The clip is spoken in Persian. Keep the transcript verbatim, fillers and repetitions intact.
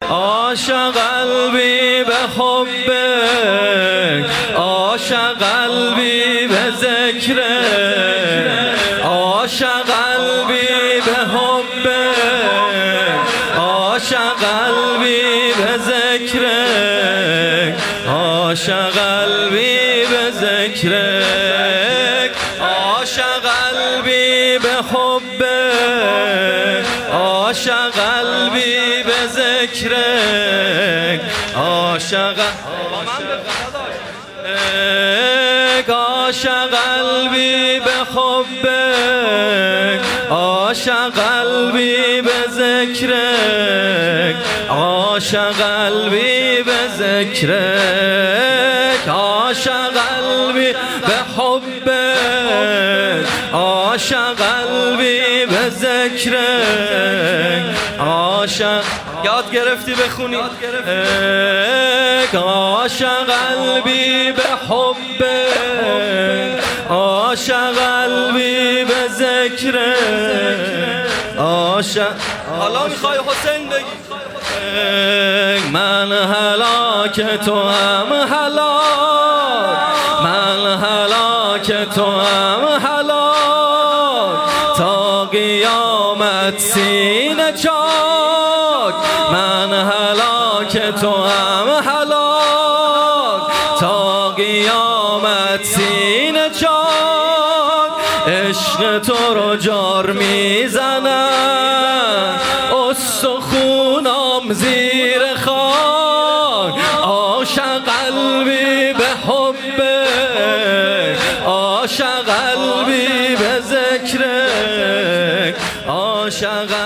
عاشق قلبی به حبک، عاشق قلبی به ذکرک، عاشق قلبی به حبک، عاشق قلبی به ذکرک، عاشق قلبی به ذکرک، عاشق قلبی به حبک، عاشق قلبی به ذکرک، عاشق عاشق قلبی به حبک، عاشق قلبی به ذکرک، عاشق قلبی به ذکرک، عاشق قلبی به حبک، عاشق قلبی به ذکرک، عاشق یاد گرفتی بخونی عاشق قلبی به حبک، عاشق قلبی به ذکرک، عاشق حالا میخوای حسین بگی من هلاک تو هم هلاک، من هلاک تو هم هلاک، تا قیامت سینه چاک، من هلاک تو هم هلاک، تا قیامت سینه چاک، عشق تو رو جار میزنم استخونام زیر خاک، عاشق قلبی به حبک، عاشق قلبی به ذکرک، عاشق